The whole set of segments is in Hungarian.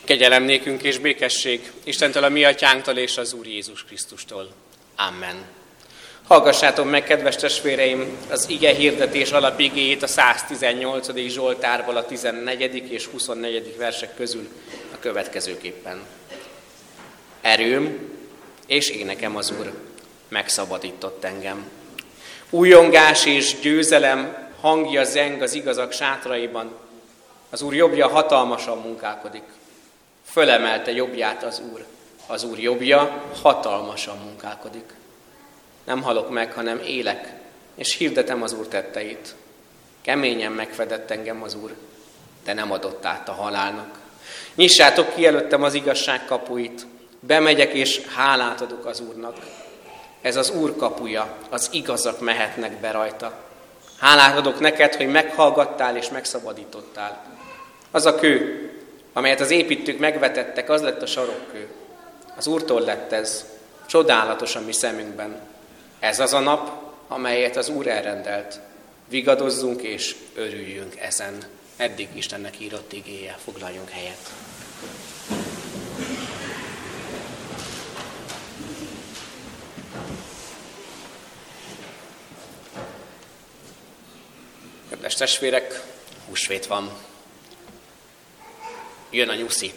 Kegyelem nékünk és békesség Istentől, a mi atyánktól és az Úr Jézus Krisztustól. Amen. Hallgassátok meg, kedves testvéreim, az ige hirdetés alapigéjét a 118. Zsoltárból a 14. és 24. versek közül a következőképpen. Erőm és énekem az Úr megszabadított engem. Újongás és győzelem hangja zeng az igazak sátraiban. Az Úr jobbja hatalmasan munkálkodik. Fölemelte jobbját az Úr jobbja hatalmasan munkálkodik. Nem halok meg, hanem élek, és hirdetem az Úr tetteit. Keményen megfedett engem az Úr, de nem adott át a halálnak. Nyissátok ki előttem az igazság kapuit, bemegyek és hálát adok az Úrnak. Ez az Úr kapuja, az igazak mehetnek be rajta. Hálát adok neked, hogy meghallgattál és megszabadítottál. Az a kő, amelyet az építők megvetettek, az lett a sarokkő. Az Úrtól lett ez, csodálatos a mi szemünkben. Ez az a nap, amelyet az Úr elrendelt. Vigadozzunk és örüljünk ezen. Eddig Istennek írott igéje, foglaljunk helyet. Kedves testvérek, húsvét van. Jön a nyuszi.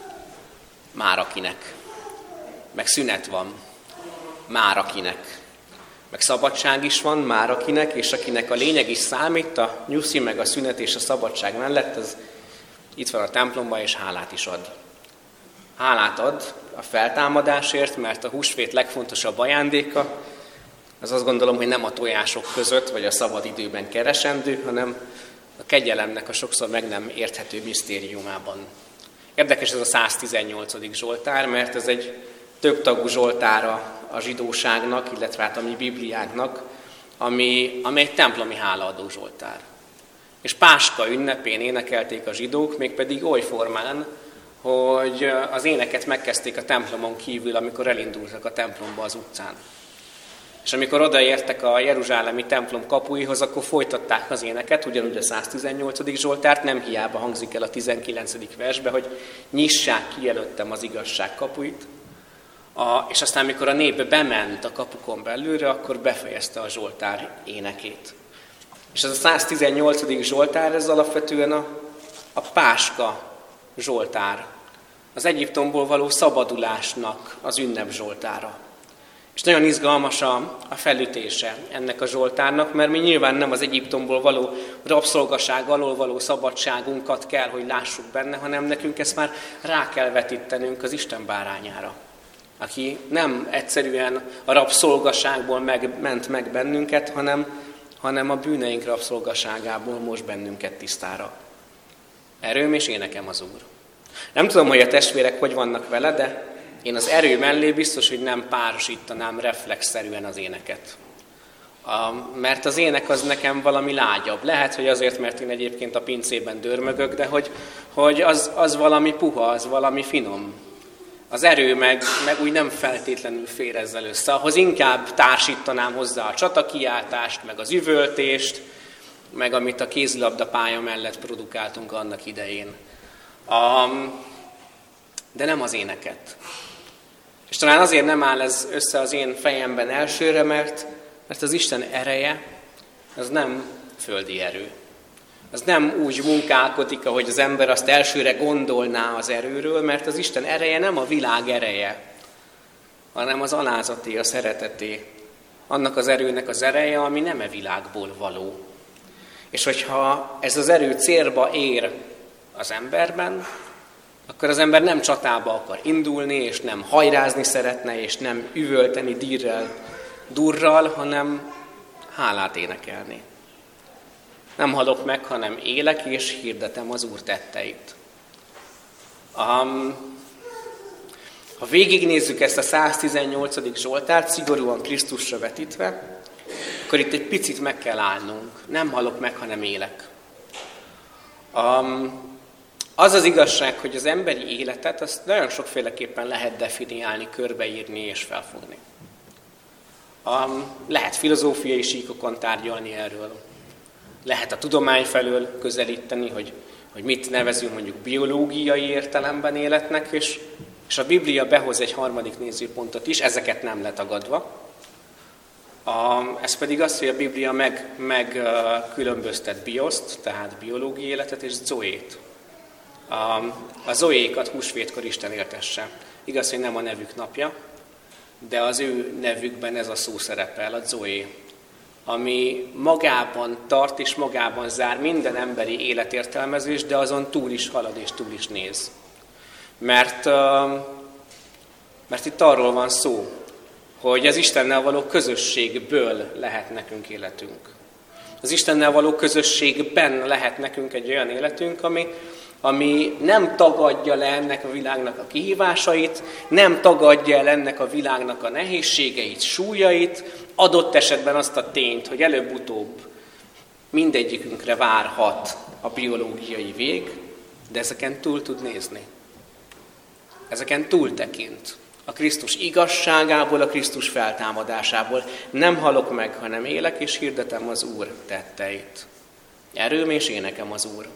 Már akinek. Meg szünet van. Már akinek. Meg szabadság is van, már akinek, és akinek a lényeg is számít, a nyuszi, meg a szünet és a szabadság mellett, az itt van a templomban, és hálát is ad. Hálát ad a feltámadásért, mert a húsvét legfontosabb ajándéka, az azt gondolom, hogy nem a tojások között, vagy a szabad időben keresendő, hanem a kegyelemnek a sokszor meg nem érthető misztériumában. Érdekes ez a 118. Zsoltár, mert ez egy többtagú zsoltára a zsidóságnak, illetve hát a mi Bibliánknak, ami egy templomi hálaadó zsoltár. És Páska ünnepén énekelték a zsidók, mégpedig oly formán, hogy az éneket megkezdték a templomon kívül, amikor elindultak a templomba az utcán. És amikor odaértek a jeruzsálemi templom kapuihoz, akkor folytatták az éneket, ugyanúgy a 118. Zsoltárt, nem hiába hangzik el a 19. versbe, hogy nyissák ki előttem az igazság kapuit. És aztán, mikor a nép bement a kapukon belőle, akkor befejezte a zsoltár énekét. És ez a 118. zsoltár, ez alapvetően a Páska zsoltár, az Egyiptomból való szabadulásnak az ünnep zsoltára. És nagyon izgalmas a felütése ennek a zsoltárnak, mert mi nyilván nem az Egyiptomból való rabszolgaság alól való szabadságunkat kell, hogy lássuk benne, hanem nekünk ezt már rá kell vetítenünk az Isten bárányára, aki nem egyszerűen a rabszolgaságból ment meg bennünket, hanem a bűneink rabszolgaságából most bennünket tisztára. Erőm és énekem az Úr. Nem tudom, hogy a testvérek hogy vannak vele, de én az erő mellé biztos, hogy nem párosítanám reflexzerűen az éneket. Mert az ének az nekem valami lágyabb. Lehet, hogy azért, mert én egyébként a pincében dörmögök, de hogy az valami puha, az valami finom. Az erő meg úgy nem feltétlenül fér ezzel össze. Ahhoz inkább társítanám hozzá a csatakiáltást, meg az üvöltést, meg amit a kézilabdapálya mellett produkáltunk annak idején. De nem az éneket. És talán azért nem áll ez össze az én fejemben elsőre, mert az Isten ereje, az nem földi erő. Az nem úgy munkálkodik, ahogy az ember azt elsőre gondolná az erőről, mert az Isten ereje nem a világ ereje, hanem az alázaté, a szereteté. Annak az erőnek az ereje, ami nem e világból való. És hogyha ez az erő célba ér az emberben, akkor az ember nem csatába akar indulni, és nem hajrázni szeretne, és nem üvölteni durral, hanem hálát énekelni. Nem halok meg, hanem élek, és hirdetem az Úr tetteit. Ha végignézzük ezt a 118. Zsoltárt, szigorúan Krisztusra vetítve, akkor itt egy picit meg kell állnunk. Nem halok meg, hanem élek. Az az igazság, hogy az emberi életet azt nagyon sokféleképpen lehet definiálni, körbeírni és felfogni. Lehet filozófiai síkokon tárgyalni erről. Lehet a tudomány felől közelíteni, hogy hogy mit nevezünk mondjuk biológiai értelemben életnek, és a Biblia behoz egy harmadik nézőpontot is, ezeket nem letagadva. Ez pedig az, hogy a Biblia megkülönböztet bioszt, tehát biológiai életet, és zoét. A zoékat húsvétkor Isten éltesse. Igaz, hogy nem a nevük napja, de az ő nevükben ez a szó szerepel, a zoé, ami magában tart és magában zár minden emberi életértelmezés, de azon túl is halad és túl is néz. Mert itt arról van szó, hogy az Istennel való közösségből lehet nekünk életünk. Az Istennel való közösségben lehet nekünk egy olyan életünk, ami nem tagadja le ennek a világnak a kihívásait, nem tagadja el ennek a világnak a nehézségeit, súlyait, adott esetben azt a tényt, hogy előbb-utóbb mindegyikünkre várhat a biológiai vég, de ezeken túl tud nézni. Ezeken túl tekint. A Krisztus igazságából, a Krisztus feltámadásából. Nem halok meg, hanem élek, és hirdetem az Úr tetteit. Erőm és énekem az Úr.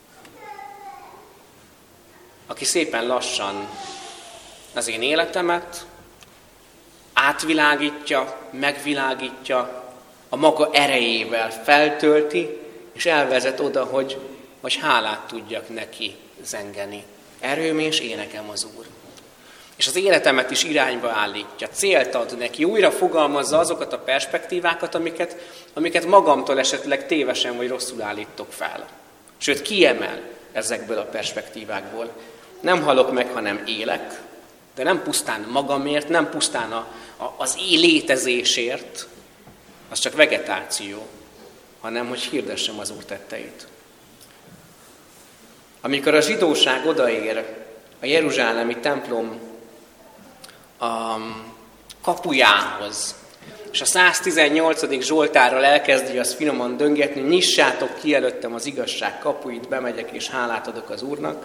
Aki szépen lassan az én életemet átvilágítja, megvilágítja, a maga erejével feltölti, és elvezet oda, hogy hálát tudjak neki zengeni. Erőm és énekem az Úr. És az életemet is irányba állítja, célt ad neki, újra fogalmazza azokat a perspektívákat, amiket magamtól esetleg tévesen vagy rosszul állítok fel. Sőt, kiemel ezekből a perspektívákból. Nem halok meg, hanem élek, de nem pusztán magamért, nem pusztán az létezésért, az csak vegetáció, hanem hogy hirdessem az Úr tetteit. Amikor a zsidóság odaér a jeruzsálemi templom a kapujához, és a 118. Zsoltárral elkezdi azt finoman döngetni, nyissátok ki előttem az igazság kapuit, bemegyek és hálát adok az Úrnak,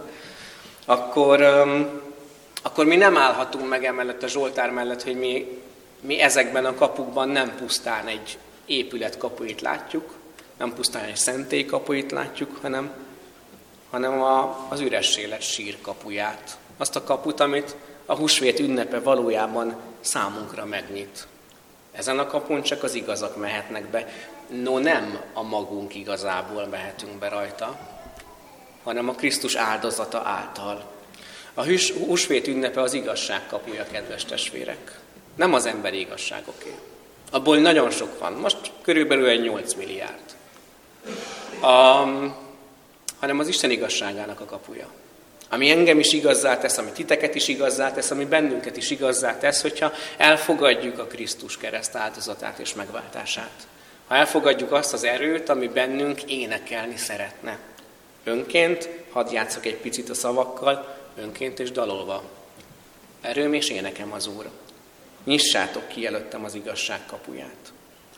akkor mi nem állhatunk meg emellett a Zsoltár mellett, hogy mi ezekben a kapukban nem pusztán egy épület kapuit látjuk, nem pusztán egy szentély kapuit látjuk, hanem az üres élet sír kapuját. Azt a kaput, amit a húsvét ünnepe valójában számunkra megnyit. Ezen a kapun csak az igazak mehetnek be. No, nem a magunk igazából mehetünk be rajta, hanem a Krisztus áldozata által. A húsvét ünnepe az igazság kapuja, kedves testvérek. Nem az emberi igazságoké. Abból nagyon sok van. Most körülbelül egy 8 milliárd. Hanem az Isten igazságának a kapuja. Ami engem is igazzá tesz, ami titeket is igazzá tesz, ami bennünket is igazzá tesz, hogyha elfogadjuk a Krisztus kereszt áldozatát és megváltását. Ha elfogadjuk azt az erőt, ami bennünk énekelni szeretne. Önként, hadd játsszak egy picit a szavakkal, önként és dalolva. Erőm és énekem az Úr. Nyissátok ki előttem az igazság kapuját.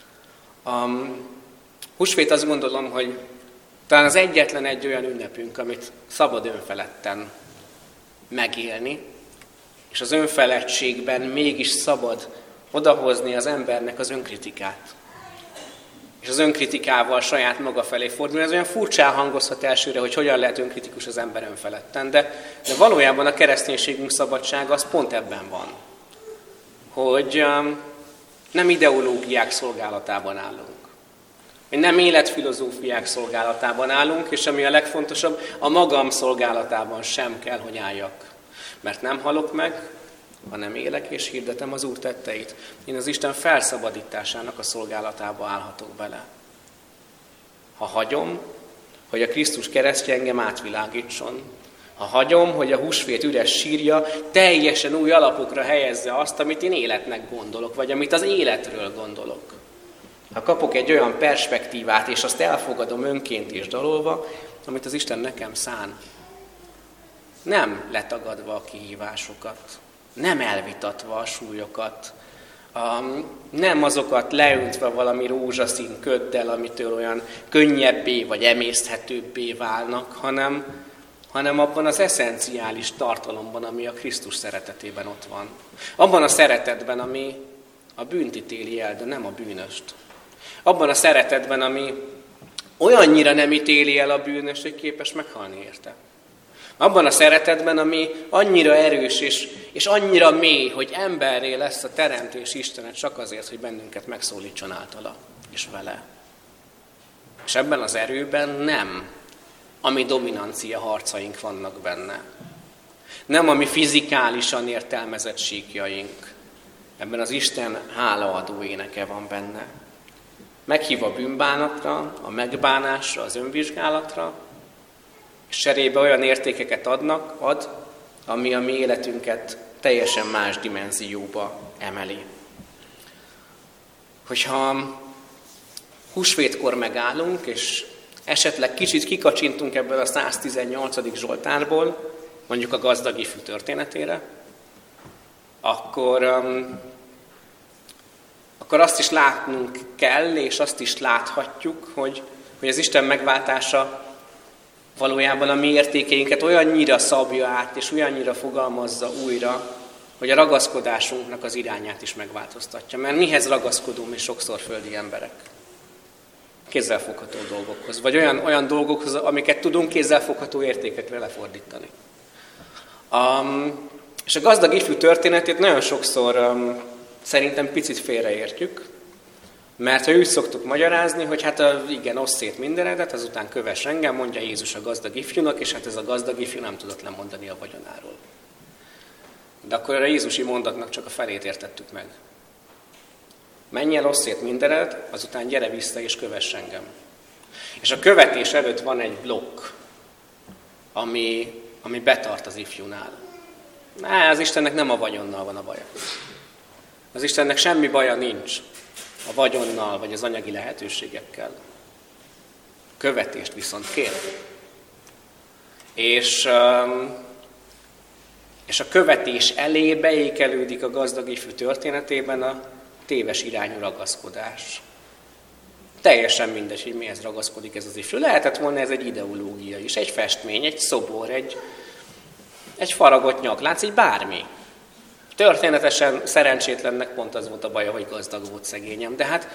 Húsvét azt gondolom, hogy talán az egyetlen egy olyan ünnepünk, amit szabad önfeledten megélni, és az önfeledtségben mégis szabad odahozni az embernek az önkritikát. És az önkritikával saját maga felé fordulni. Ez olyan furcsán hangozhat elsőre, hogy hogyan lehet önkritikus az ember önfeledten, de valójában a kereszténységünk szabadsága az pont ebben van. Hogy nem ideológiák szolgálatában állunk. Hogy nem életfilozófiák szolgálatában állunk, és ami a legfontosabb, a magam szolgálatában sem kell, hogy álljak. Mert nem halok meg, hanem élek és hirdetem az Úr tetteit. Én az Isten felszabadításának a szolgálatába állhatok bele. Ha hagyom, hogy a Krisztus keresztje engem átvilágítson, ha hagyom, hogy a húsvét üres sírja teljesen új alapokra helyezze azt, amit én életnek gondolok, vagy amit az életről gondolok. Ha kapok egy olyan perspektívát, és azt elfogadom önként és dalolva, amit az Isten nekem szán, nem letagadva a kihívásokat, nem elvitatva a súlyokat, nem azokat leöntve valami rózsaszín köddel, amitől olyan könnyebbé vagy emészthetőbbé válnak, hanem abban az eszenciális tartalomban, ami a Krisztus szeretetében ott van. Abban a szeretetben, ami a bűnt ítéli el, de nem a bűnöst. Abban a szeretetben, ami olyannyira nem ítéli el a bűnös, hogy képes meghalni érte. Abban a szeretetben, ami annyira erős és annyira mély, hogy emberré lesz a teremtés Istene csak azért, hogy bennünket megszólítson általa és vele. És ebben az erőben nem a mi dominancia harcaink vannak benne. Nem a mi fizikálisan értelmezett síkjaink. Ebben az Isten hálaadó éneke van benne. Meghív a bűnbánatra, a megbánásra, az önvizsgálatra, és cserébe olyan értékeket ad, ami a mi életünket teljesen más dimenzióba emeli. Hogyha húsvétkor megállunk, és esetleg kicsit kikacsintunk ebből a 118. Zsoltárból, mondjuk a gazdag ifjú történetére, akkor azt is látnunk kell, és azt is láthatjuk, hogy az Isten megváltása valójában a mi értékeinket olyannyira szabja át, és olyannyira fogalmazza újra, hogy a ragaszkodásunknak az irányát is megváltoztatja. Mert mihez ragaszkodunk mi sokszor földi emberek? Kézzelfogható dolgokhoz, vagy olyan dolgokhoz, amiket tudunk kézzelfogható értékekre lefordítani. És a gazdag ifjú történetét nagyon sokszor szerintem picit félreértjük, mert ha úgy szoktuk magyarázni, hogy hát igen, oszd szét mindenedet, azután kövess engem, mondja Jézus a gazdag ifjúnak, és hát ez a gazdag ifjú nem tudott lemondani a vagyonáról. De akkor a jézusi mondatnak csak a felét értettük meg. Menj el, oszd szét mindened, azután gyere vissza és kövess engem. És a követés előtt van egy blokk, ami betart az ifjúnál. Az Istennek nem a vagyonnal van a baja. Az Istennek semmi baja nincs a vagyonnal, vagy az anyagi lehetőségekkel. Követést viszont kér. És a követés elé beékelődik a gazdag ifjú történetében a téves irányú ragaszkodás. Teljesen mindegy, hogy mihez ragaszkodik ez az ifjú. Lehetett volna ez egy ideológia is, egy festmény, egy szobor, egy faragott nyaklánc, egy bármi. Történetesen szerencsétlennek pont az volt a baja, hogy gazdag volt szegényem, de hát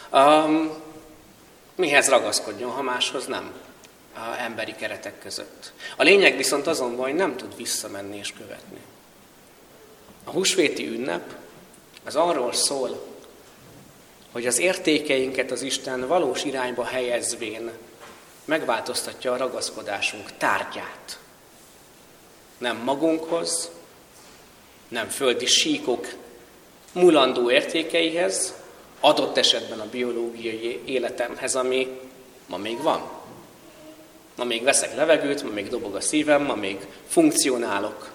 mihez ragaszkodjon, ha máshoz nem, emberi keretek között. A lényeg viszont azon van, hogy nem tud visszamenni és követni. A húsvéti ünnep az arról szól, hogy az értékeinket az Isten valós irányba helyezvén megváltoztatja a ragaszkodásunk tárgyát. Nem magunkhoz, nem földi síkok mulandó értékeihez, adott esetben a biológiai életemhez, ami ma még van. Ma még veszek levegőt, ma még dobog a szívem, ma még funkcionálok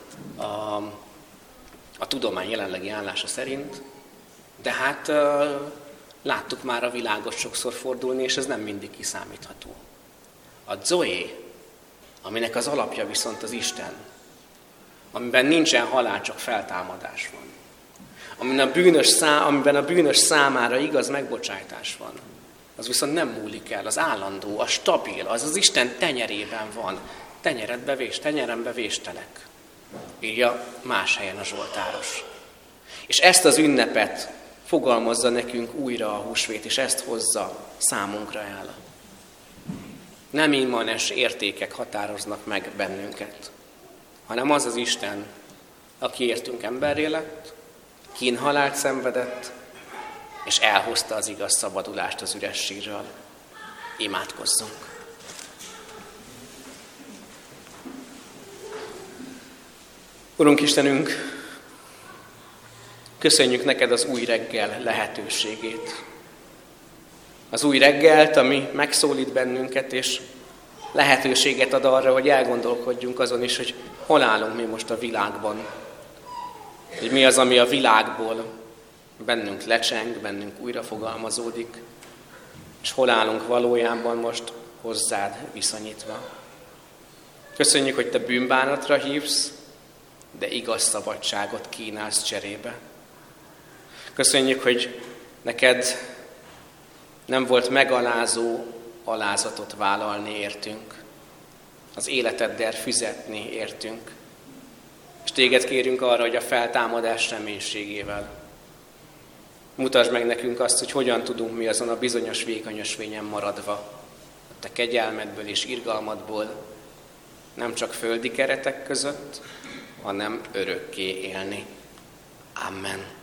a tudomány jelenlegi állása szerint, de hát láttuk már a világot sokszor fordulni, és ez nem mindig kiszámítható. A zoé, aminek az alapja viszont az Isten, amiben nincsen halál, csak feltámadás van. Amiben a bűnös számára igaz megbocsájtás van. Az viszont nem múlik el, az állandó, a stabil, az az Isten tenyerében van. Tenyeredbe vés, tenyerembe véstelek. Írja más helyen a zsoltáros. És ezt az ünnepet fogalmazza nekünk újra a húsvét, és ezt hozza számunkra el. Nem immanes értékek határoznak meg bennünket, hanem az az Isten, aki értünk emberré lett, kínhalált szenvedett, és elhozta az igaz szabadulást az üres sírral. Imádkozzunk! Urunk Istenünk, köszönjük neked az új reggel lehetőségét. Az új reggelt, ami megszólít bennünket, és lehetőséget ad arra, hogy elgondolkodjunk azon is, hogy hol állunk mi most a világban. Hogy mi az, ami a világból bennünk lecseng, bennünk újra fogalmazódik, és hol állunk valójában most hozzád viszonyítva. Köszönjük, hogy te bűnbánatra hívsz, de igaz szabadságot kínálsz cserébe. Köszönjük, hogy neked nem volt megalázó alázatot vállalni értünk, az életeddel fizetni értünk. És téged kérünk arra, hogy a feltámadás reménységével mutasd meg nekünk azt, hogy hogyan tudunk mi azon a bizonyos vékony ösvényen maradva te kegyelmedből és irgalmadból nem csak földi keretek között, hanem örökké élni. Amen.